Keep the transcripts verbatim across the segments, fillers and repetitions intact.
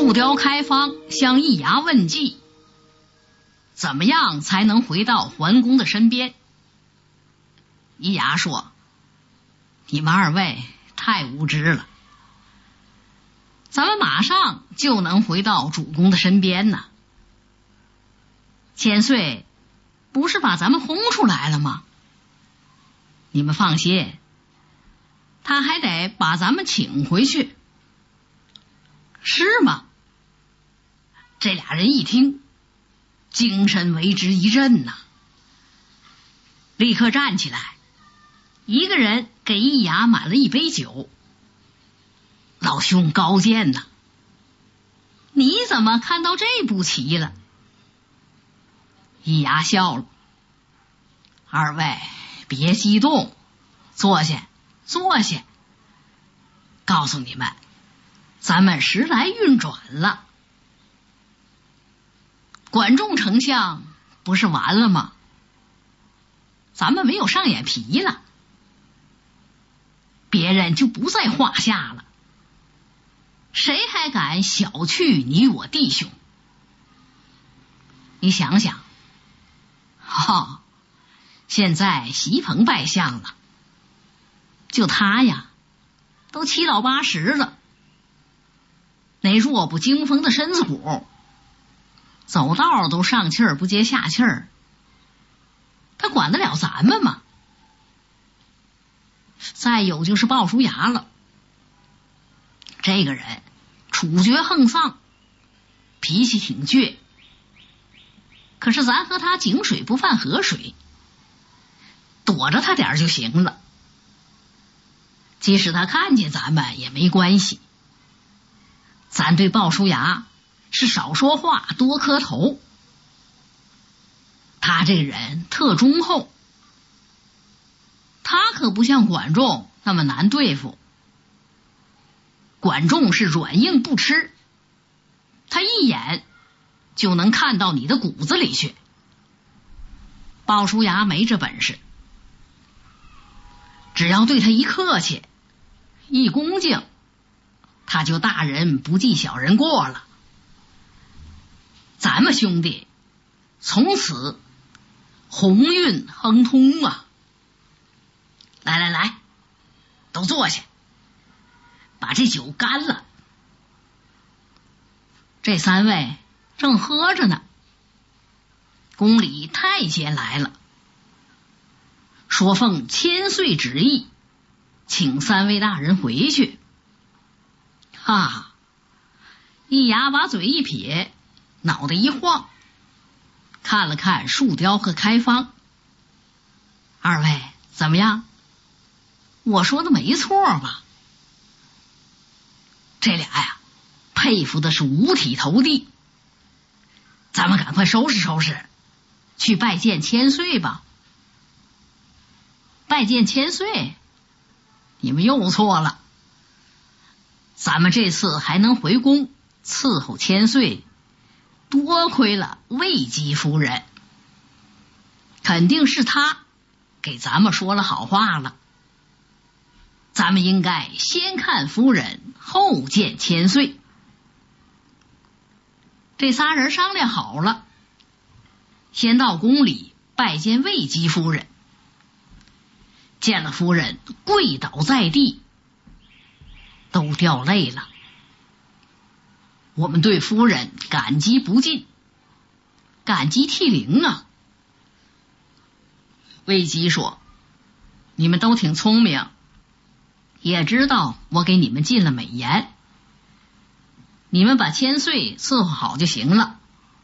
树雕开方向易牙问计，怎么样才能回到桓公的身边？易牙说：你们二位太无知了，咱们马上就能回到主公的身边呢。千岁不是把咱们轰出来了吗？你们放心，他还得把咱们请回去。是吗？这俩人一听，精神为之一振呐，立刻站起来，一个人给易牙满了一杯酒。老兄高见呐，你怎么看到这步棋了？易牙笑了：二位别激动，坐下坐下。告诉你们，咱们时来运转了。管仲丞相不是完了吗？咱们没有上眼皮了，别人就不在话下了。谁还敢小觑你我弟兄？你想想，哈、哦，现在席鹏拜相了，就他呀，都七老八十了，那弱不禁风的身子骨，走道都上气儿不接下气儿，他管得了咱们吗？再有就是鲍叔牙了，这个人处决横丧，脾气挺倔，可是咱和他井水不犯河水，躲着他点儿就行了。即使他看见咱们也没关系，咱对鲍叔牙是少说话多磕头。他这个人特忠厚，他可不像管仲那么难对付。管仲是软硬不吃，他一眼就能看到你的骨子里去。鲍叔牙没这本事，只要对他一客气一恭敬，他就大人不计小人过了。咱们兄弟从此鸿运亨通啊！来来来，都坐下，把这酒干了。这三位正喝着呢，宫里太监来了，说奉千岁旨意，请三位大人回去。哈，易牙把嘴一撇，脑袋一晃，看了看树雕和开方。二位怎么样？我说的没错吧？这俩呀，佩服的是五体投地。咱们赶快收拾收拾，去拜见千岁吧。拜见千岁？你们又错了。咱们这次还能回宫伺候千岁，多亏了魏姬夫人，肯定是她给咱们说了好话了。咱们应该先看夫人，后见千岁。这仨人商量好了，先到宫里拜见魏姬夫人。见了夫人，跪倒在地，都掉泪了。我们对夫人感激不尽，感激涕零啊。魏姬说：你们都挺聪明，也知道我给你们进了美言，你们把千岁伺候好就行了。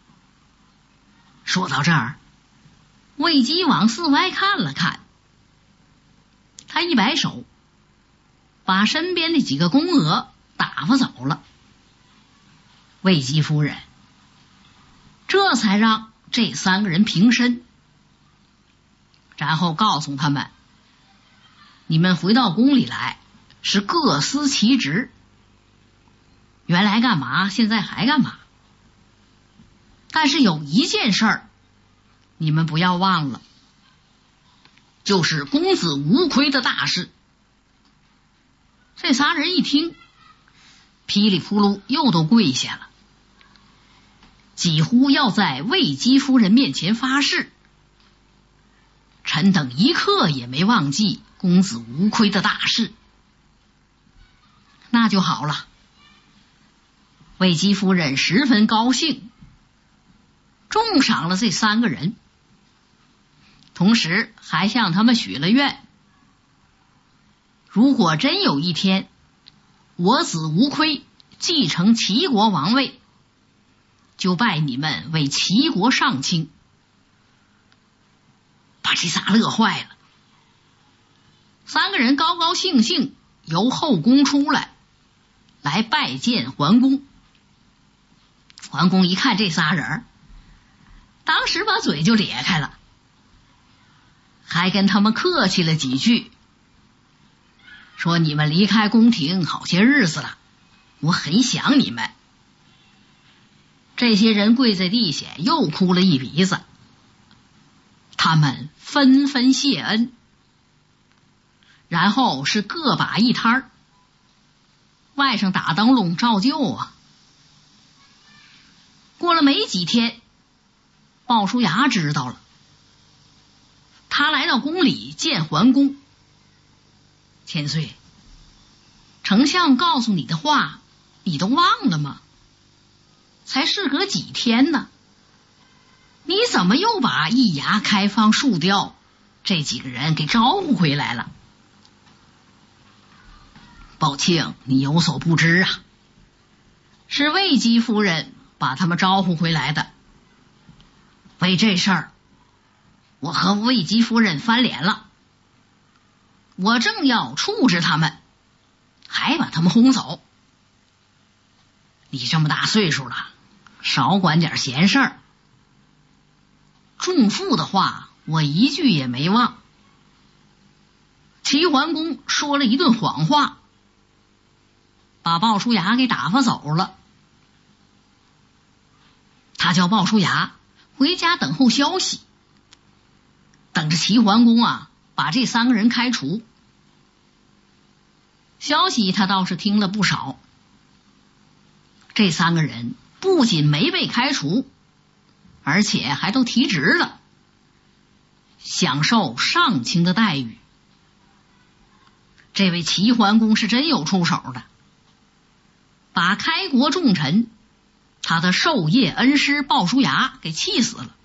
说到这儿，魏姬往四外看了看，他一摆手，把身边的几个宫娥打发走了。魏姬夫人这才让这三个人平身，然后告诉他们，你们回到宫里来是各司其职，原来干嘛现在还干嘛。但是有一件事儿你们不要忘了，就是公子无亏的大事。这仨人一听，噼里扑噜又都跪下了。 几乎要在魏姬夫人面前发誓。臣等一刻也没忘记公子无亏的大事。那就好了。魏姬夫人十分高兴，重赏了这三个人，同时还向他们许了愿，如果真有一天我子无亏继承齐国王位，就拜你们为齐国上卿。把这仨乐坏了。三个人高高兴兴由后宫出来，来拜见桓公。桓公一看这仨人，当时把嘴就咧开了，还跟他们客气了几句，说你们离开宫廷好些日子了，我很想你们。这些人跪在地下又哭了一鼻子，他们纷纷谢恩，然后是各把一摊儿，外甥打灯笼照旧啊。过了没几天，鲍叔牙知道了，他来到宫里见桓公。千岁，丞相告诉你的话你都忘了吗？才事隔几天呢，你怎么又把易牙、开方、树雕这几个人给招呼回来了？宝庆，你有所不知啊，是魏姬夫人把他们招呼回来的。为这事儿，我和魏姬夫人翻脸了，我正要处置他们，还把他们轰走。你这么大岁数了，少管点闲事儿。仲父的话我一句也没忘。齐桓公说了一顿谎话，把鲍叔牙给打发走了。他叫鲍叔牙回家等候消息，等着齐桓公啊把这三个人开除。消息他倒是听了不少，这三个人不仅没被开除，而且还都提职了，享受上卿的待遇。这位齐桓公是真有出手的，把开国重臣他的授业恩师鲍叔牙给气死了。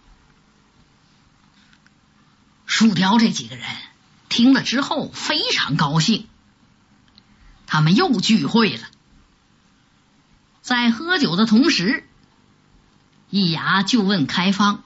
树雕这几个人听了之后非常高兴，他们又聚会了。在喝酒的同时，易牙就问开方，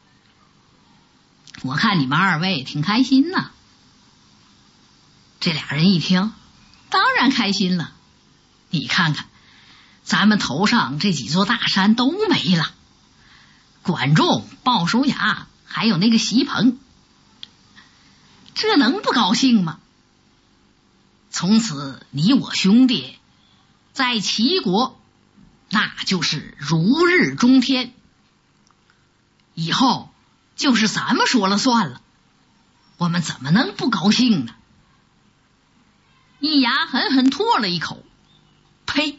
我看你们二位挺开心呐。这俩人一听，当然开心了。你看看，咱们头上这几座大山都没了，管仲、鲍叔牙还有那个席鹏，这能不高兴吗？从此你我兄弟在齐国那就是如日中天，以后就是咱们说了算了，我们怎么能不高兴呢？易牙狠狠唾了一口，呸！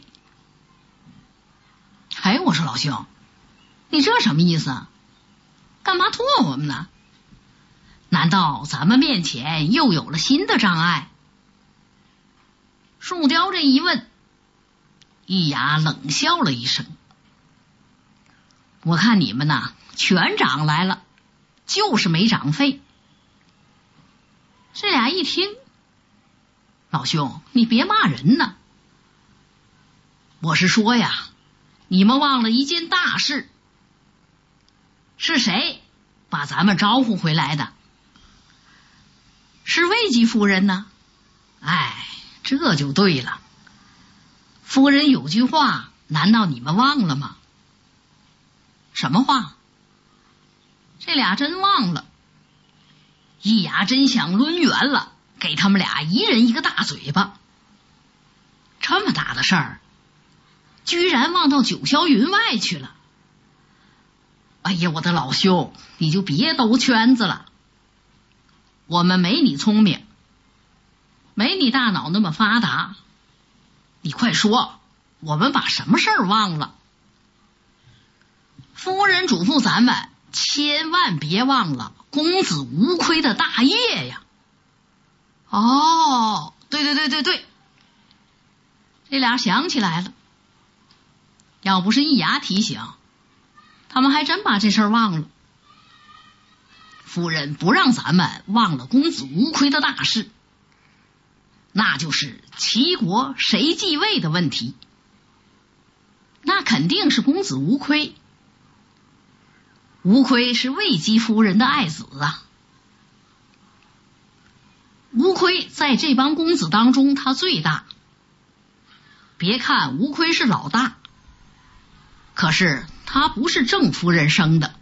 哎，我说老兄，你这什么意思啊？干嘛唾我们呢？难道咱们面前又有了新的障碍？树雕这一问，易牙冷笑了一声，我看你们呐全长来了，就是没长肺。这俩一听，老兄你别骂人呐，我是说呀，你们忘了一件大事，是谁把咱们招呼回来的？是魏姬夫人呢。哎，这就对了，夫人有句话，难道你们忘了吗？什么话？这俩真忘了。易牙真想抡圆了，给他们俩一人一个大嘴巴。这么大的事儿，居然忘到九霄云外去了。哎呀，我的老兄，你就别兜圈子了。我们没你聪明，没你大脑那么发达。你快说，我们把什么事儿忘了？ 夫人嘱咐咱们千万别忘了公子无亏的大业呀。哦，对对对对对，这俩想起来了。要不是一牙提醒，他们还真把这事儿忘了。夫人不让咱们忘了公子无亏的大事，那就是齐国谁继位的问题。那肯定是公子无亏。无亏是卫姬夫人的爱子啊。无亏在这帮公子当中他最大，别看无亏是老大，可是他不是郑夫人生的。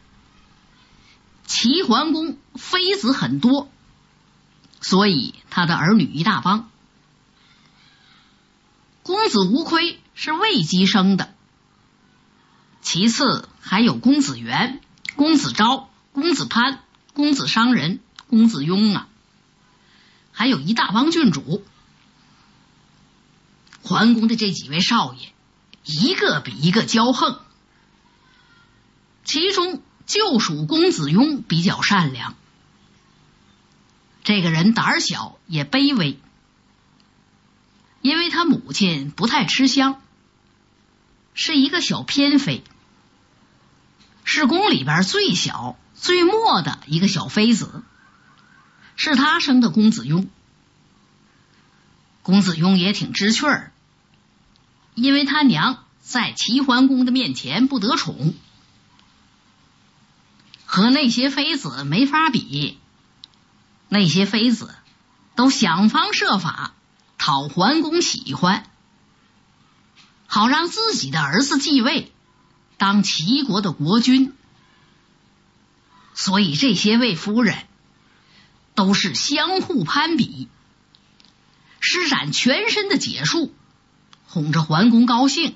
齐桓公妃子很多，所以他的儿女一大帮。公子无亏是卫姬生的，其次还有公子元、公子昭、公子潘、公子商人、公子雍啊，还有一大帮郡主。桓公的这几位少爷一个比一个骄横，其中就属公子雍比较善良。这个人胆儿小也卑微，因为他母亲不太吃香，是一个小偏妃，是宫里边最小最末的一个小妃子，是他生的公子雍。公子雍也挺知趣儿，因为他娘在齐桓公的面前不得宠，和那些妃子没法比，那些妃子都想方设法讨桓公喜欢，好让自己的儿子继位当齐国的国君。所以这些位夫人都是相互攀比，施展全身的解数，哄着桓公高兴，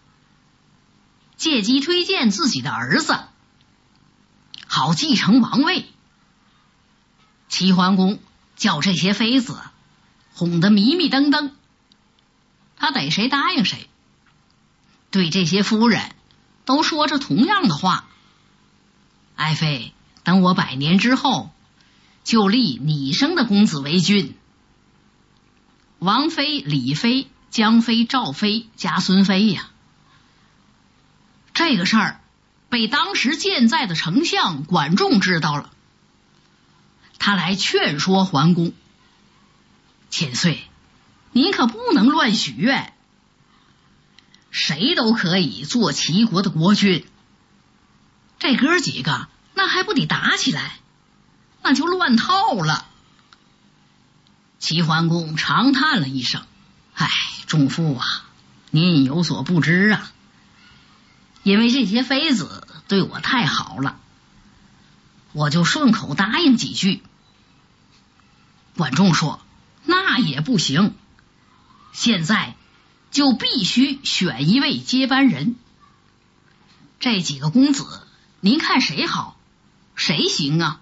借机推荐自己的儿子好继承王位。齐桓公叫这些妃子哄得迷迷瞪瞪，他逮谁答应谁，对这些夫人都说着同样的话：爱妃，等我百年之后，就立你生的公子为君。王妃、李妃、江妃、赵妃加孙妃呀。这个事儿被当时健在的丞相管仲知道了，他来劝说桓公：千岁，您可不能乱许愿，谁都可以做齐国的国君，这哥几个那还不得打起来，那就乱套了。齐桓公长叹了一声：唉，仲父啊，您有所不知啊，因为这些妃子对我太好了，我就顺口答应几句。管仲说：那也不行，现在就必须选一位接班人。这几个公子您看谁好，谁行啊？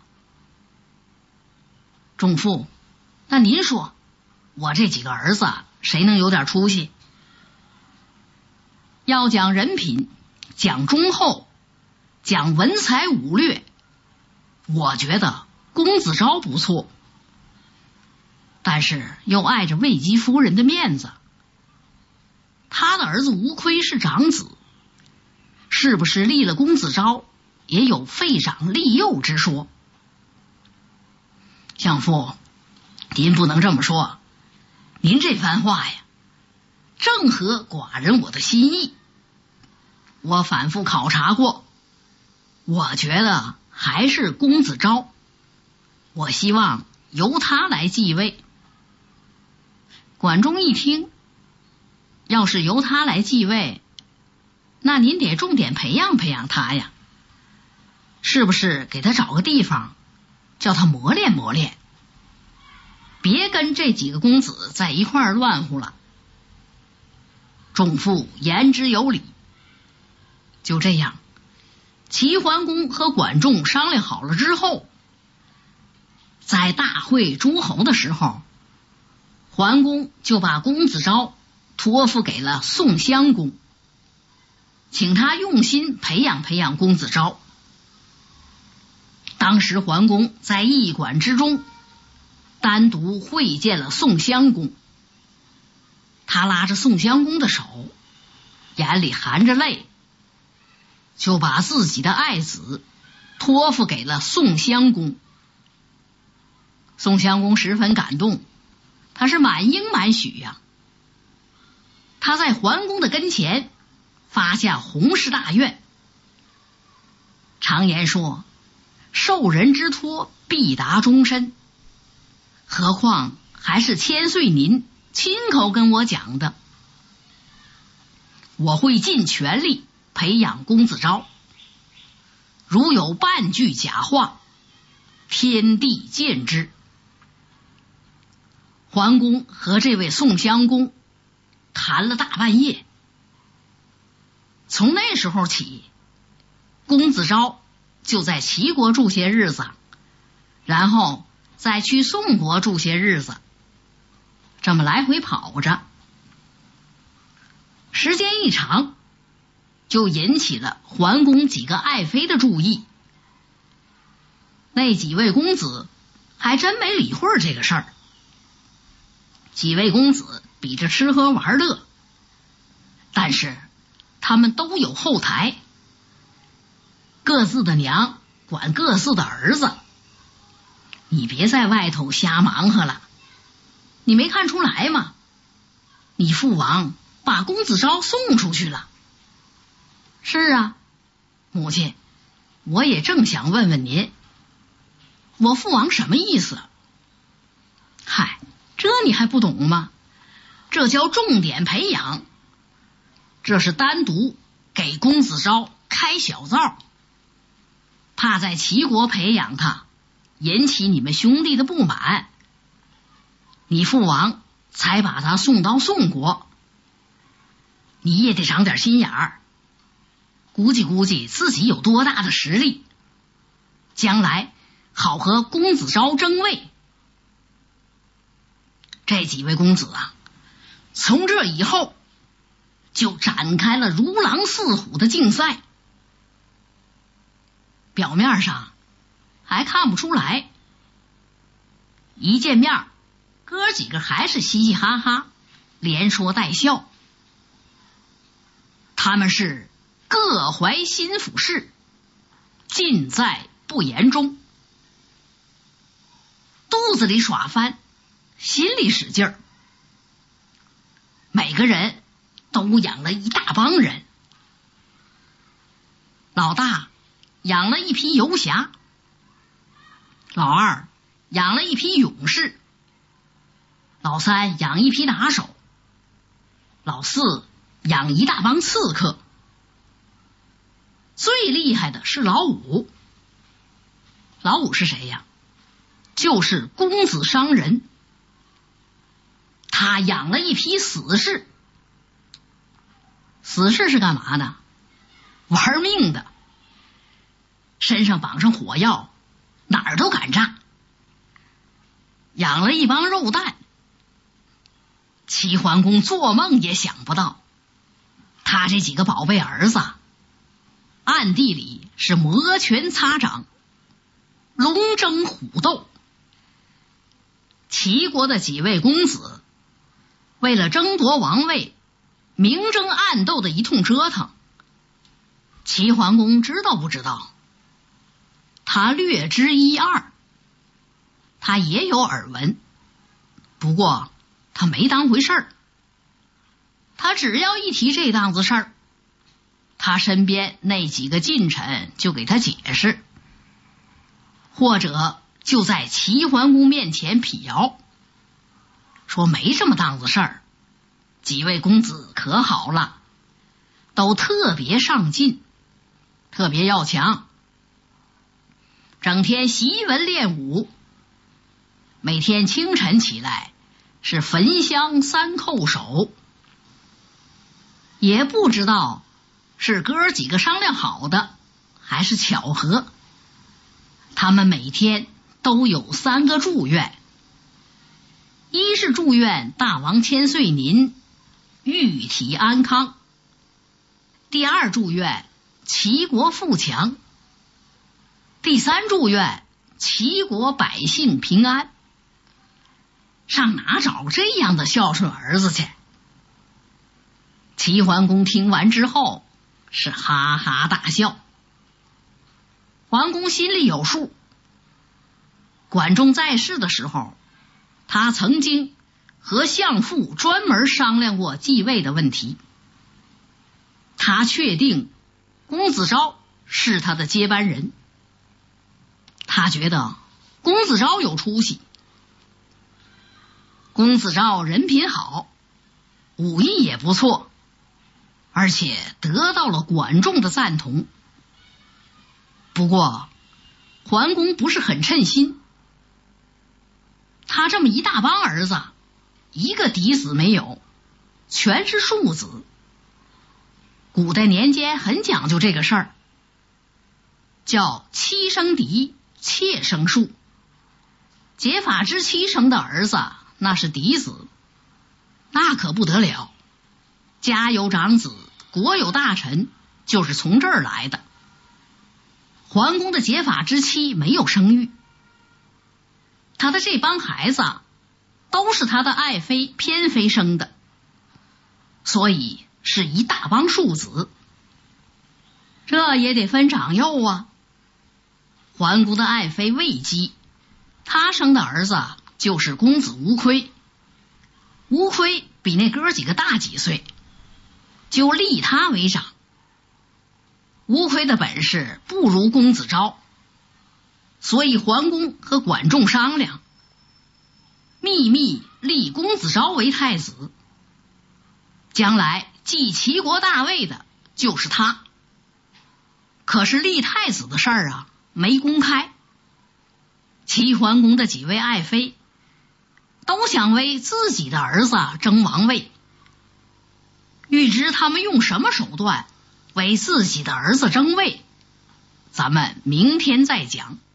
仲父，那您说我这几个儿子谁能有点出息？要讲人品，讲忠厚，讲文才武略，我觉得公子昭不错，但是又碍着卫姬夫人的面子。他的儿子无亏是长子，是不是立了公子昭也有废长立幼之说？相父，您不能这么说，您这番话呀，正合寡人我的心意。我反复考察过，我觉得还是公子昭，我希望由他来继位。管仲一听，要是由他来继位，那您得重点培养培养他呀，是不是给他找个地方叫他磨练磨练，别跟这几个公子在一块儿乱乎了。仲父言之有理。就这样，齐桓公和管仲商量好了之后，在大会诸侯的时候，桓公就把公子昭托付给了宋襄公。 请他用心培养培养公子昭。当时桓公在驿馆之中单独会见了宋襄公，他拉着宋襄公的手，眼里含着泪，就把自己的爱子托付给了宋襄公。宋襄公十分感动，他是满应满许呀、啊。他在桓公的跟前发下宏誓大愿。常言说，受人之托必达终身，何况还是千岁您亲口跟我讲的。我会尽全力培养公子昭，如有半句假话，天地见之。桓公和这位宋襄公谈了大半夜，从那时候起，公子昭就在齐国住些日子，然后再去宋国住些日子，这么来回跑着。时间一长，就引起了桓公几个爱妃的注意。那几位公子还真没理会这个事儿。几位公子比着吃喝玩乐，但是他们都有后台，各自的娘管各自的儿子。你别在外头瞎忙活了，你没看出来吗？你父王把公子昭送出去了。是啊，母亲，我也正想问问您，我父王什么意思？嗨，这你还不懂吗？这叫重点培养，这是单独给公子昭开小灶，怕在齐国培养他，引起你们兄弟的不满，你父王才把他送到宋国。你也得长点心眼儿，估计估计自己有多大的实力，将来好和公子昭争位。这几位公子啊，从这以后就展开了如狼似虎的竞赛。表面上还看不出来，一见面哥几个还是嘻嘻哈哈，连说带笑。他们是各怀心腹事，尽在不言中。肚子里耍翻，心里使劲儿。每个人都养了一大帮人。老大养了一批游侠，老二养了一批勇士，老三养一批打手，老四养一大帮刺客。最厉害的是老五。老五是谁呀？就是公子商人。他养了一批死士。死士是干嘛的？玩命的，身上绑上火药，哪儿都敢炸。养了一帮肉蛋。齐桓公做梦也想不到，他这几个宝贝儿子暗地里是摩拳擦掌，龙争虎斗。齐国的几位公子为了争夺王位，明争暗斗的一通折腾。齐桓公知道不知道？他略知一二，他也有耳闻，不过他没当回事儿。他只要一提这档子事儿，他身边那几个近臣就给他解释，或者就在齐桓公面前辟谣，说没这么档子事儿，几位公子可好了，都特别上进，特别要强，整天习文练武，每天清晨起来是焚香三叩首。也不知道是哥几个商量好的还是巧合，他们每天都有三个祝愿。一是祝愿大王千岁您玉体安康，第二二祝愿齐国富强，第三祝愿齐国百姓平安。上哪找这样的孝顺儿子去？齐桓公听完之后是哈哈大笑。桓公心里有数，管仲在世的时候，他曾经和相父专门商量过继位的问题。他确定公子昭是他的接班人。他觉得公子昭有出息。公子昭人品好，武艺也不错，而且得到了管仲的赞同。不过桓公不是很称心，他这么一大帮儿子，一个嫡子没有，全是庶子。古代年间很讲究这个事儿，叫妻生嫡，妾生庶。结发之妻生的儿子那是嫡子，那可不得了，家有长子，国有大臣，就是从这儿来的。桓公的结发之妻没有生育，他的这帮孩子都是他的爱妃偏妃生的，所以是一大帮庶子。这也得分长幼啊。桓公的爱妃卫姬，他生的儿子就是公子无亏。无亏比那哥几个大几岁，就立他为长。无亏的本事不如公子昭，所以桓公和管仲商量，秘密立公子昭为太子，将来继齐国大位的就是他。可是立太子的事儿啊没公开，齐桓公的几位爱妃都想为自己的儿子争王位。欲知他们用什么手段为自己的儿子争位，咱们明天再讲。